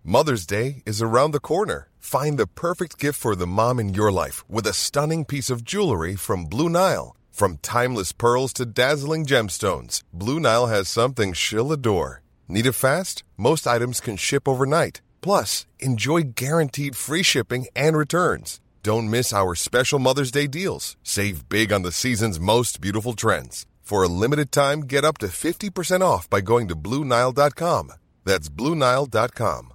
Mother's Day is around the corner. Find the perfect gift for the mom in your life with a stunning piece of jewelry from Blue Nile. From timeless pearls to dazzling gemstones, Blue Nile has something she'll adore. Need it fast? Most items can ship overnight. Plus, enjoy guaranteed free shipping and returns. Don't miss our special Mother's Day deals. Save big on the season's most beautiful trends. For a limited time, get up to 50% off by going to BlueNile.com. That's BlueNile.com.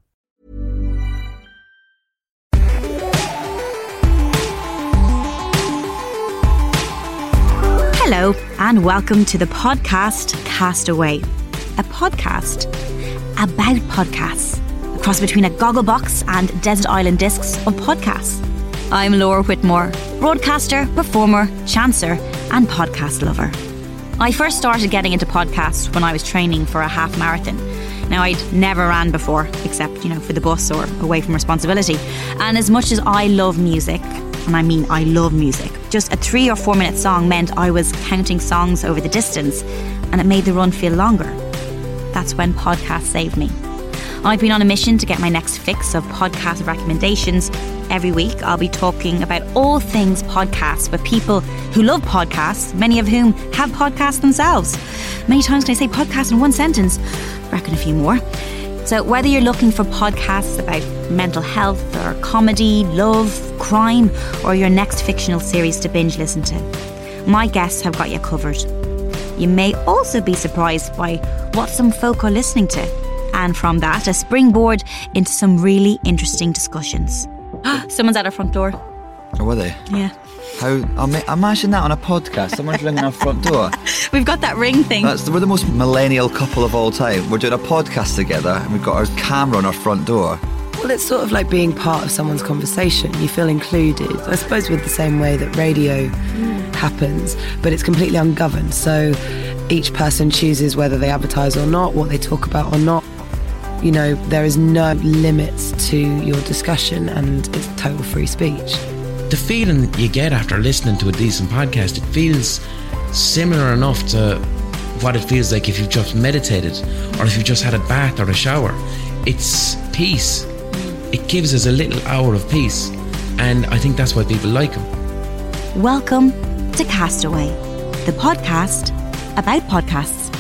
Hello, and welcome to the podcast Castaway, a podcast about podcasts, a cross between a Gogglebox and Desert Island Discs of podcasts. I'm Laura Whitmore, broadcaster, performer, chancer, and podcast lover. I first started getting into podcasts when I was training for a half marathon. Now, I'd never ran before, except, for the bus or away from responsibility. And as much as I love music, and I mean I love music, just a 3 or 4 minute song meant I was counting songs over the distance, and it made the run feel longer. That's when podcasts saved me. I've been on a mission to get my next fix of podcast recommendations. Every week I'll be talking about all things podcasts with people who love podcasts, many of whom have podcasts themselves. Many times can I say podcast in one sentence? I reckon a few more. So whether you're looking for podcasts about mental health or comedy, love, crime, or your next fictional series to binge listen to, my guests have got you covered. You may also be surprised by what some folk are listening to, and from that, a springboard into some really interesting discussions. Someone's at our front door. Oh, were they? Yeah. Imagine that on a podcast. Someone's ringing our front door. We've got that ring thing. We're the most millennial couple of all time. We're doing a podcast together and we've got our camera on our front door. Well, it's sort of like being part of someone's conversation. You feel included. I suppose with the same way that radio happens, but it's completely ungoverned. So each person chooses whether they advertise or not, what they talk about or not. There is no limits to your discussion and it's total free speech. The feeling you get after listening to a decent podcast, it feels similar enough to what it feels like if you've just meditated or if you've just had a bath or a shower. It's peace. It gives us a little hour of peace, and I think that's why people like them. Welcome to Castaway, the podcast about podcasts.